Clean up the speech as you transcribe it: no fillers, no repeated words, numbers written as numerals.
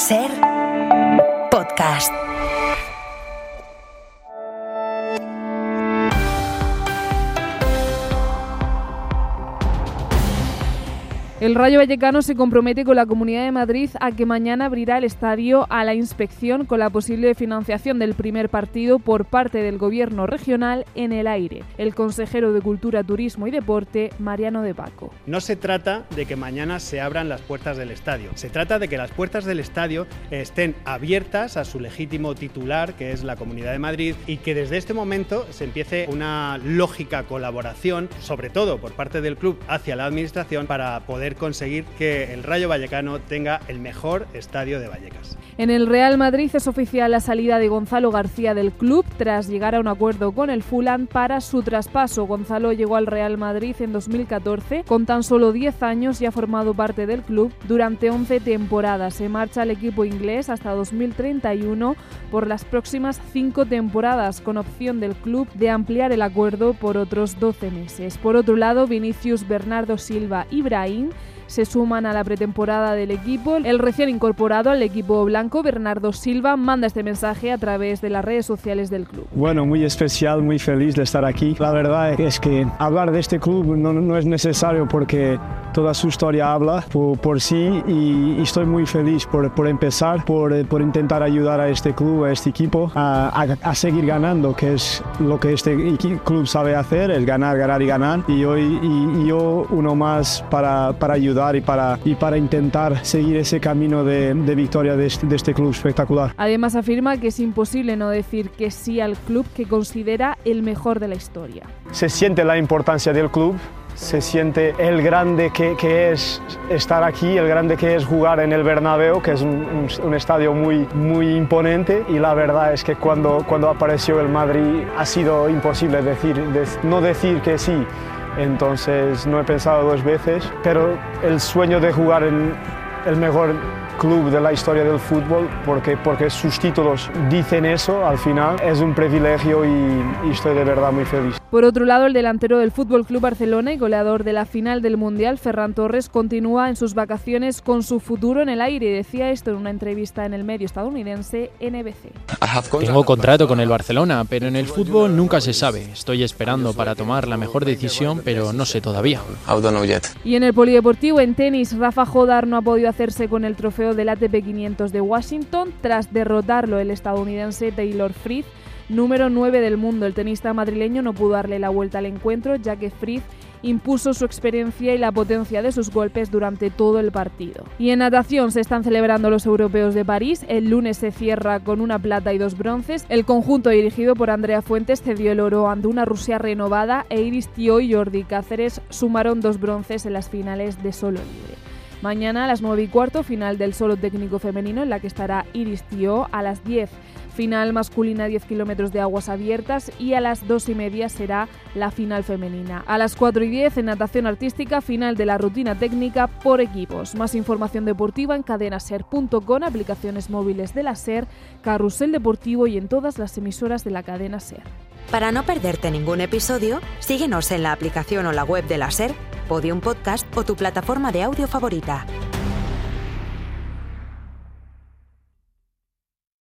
Ser Podcast. El Rayo Vallecano se compromete con la Comunidad de Madrid a que mañana abrirá el estadio a la inspección con la posible financiación del primer partido por parte del Gobierno regional en el aire. El consejero de Cultura, Turismo y Deporte, Mariano de Paco. No se trata de que mañana se abran las puertas del estadio. Se trata de que las puertas del estadio estén abiertas a su legítimo titular, que es la Comunidad de Madrid, y que desde este momento se empiece una lógica colaboración, sobre todo por parte del club hacia la administración, para poder conseguir que el Rayo Vallecano tenga el mejor estadio de Vallecas. En el Real Madrid es oficial la salida de Gonzalo García del club tras llegar a un acuerdo con el Fulham para su traspaso. Gonzalo llegó al Real Madrid en 2014, con tan solo 10 años y ha formado parte del club durante 11 temporadas. Se marcha al equipo inglés hasta 2031 por las próximas 5 temporadas, con opción del club de ampliar el acuerdo por otros 12 meses. Por otro lado, Vinicius, Bernardo Silva y Brahim se suman a la pretemporada del equipo. El recién incorporado al equipo blanco, Bernardo Silva, manda este mensaje a través de las redes sociales del club. Bueno, muy especial, muy feliz de estar aquí. La verdad es que hablar de este club no es necesario porque toda su historia habla por sí y estoy muy feliz por empezar, por intentar ayudar a este club, a este equipo, a seguir ganando, que es lo que este club sabe hacer, es ganar, ganar y ganar. Y yo uno más para ayudar y para intentar seguir ese camino de victoria de este club espectacular. Además afirma que es imposible no decir que sí al club que considera el mejor de la historia. Se siente la importancia del club, se siente el grande que es estar aquí, el grande que es jugar en el Bernabéu, que es un estadio muy imponente, y la verdad es que cuando apareció el Madrid ha sido imposible no decir que sí. Entonces no he pensado 2 veces, pero el sueño de jugar en el mejor club de la historia del fútbol, porque sus títulos dicen eso al final, es un privilegio y estoy de verdad muy feliz. Por otro lado, el delantero del FC Barcelona y goleador de la final del Mundial, Ferran Torres, continúa en sus vacaciones con su futuro en el aire. Decía esto en una entrevista en el medio estadounidense NBC. Tengo contrato con el Barcelona, pero en el fútbol nunca se sabe. Estoy esperando para tomar la mejor decisión, pero no sé todavía. Y en el polideportivo, en tenis, Rafa Jodar no ha podido hacerse con el trofeo del ATP 500 de Washington tras derrotarlo el estadounidense Taylor Fritz, número 9 del mundo. El tenista madrileño no pudo darle la vuelta al encuentro, ya que Fritz impuso su experiencia y la potencia de sus golpes durante todo el partido. Y en natación se están celebrando los europeos de París. El lunes se cierra con una plata y 2 bronces. El conjunto dirigido por Andrea Fuentes cedió el oro ante una Rusia renovada e Iris Thiaw y Jordi Cáceres sumaron 2 bronces en las finales de solo libre. Mañana a las 9:15, final del solo técnico femenino, en la que estará Iris Thiaw. A las 10, final masculina 10 kilómetros de aguas abiertas, y a las 2:30 será la final femenina. A las 4:10, en natación artística, final de la rutina técnica por equipos. Más información deportiva en cadenaser.com, aplicaciones móviles de la SER, Carrusel Deportivo y en todas las emisoras de la cadena SER. Para no perderte ningún episodio, síguenos en la aplicación o la web de la SER, Podium Podcast o tu plataforma de audio favorita.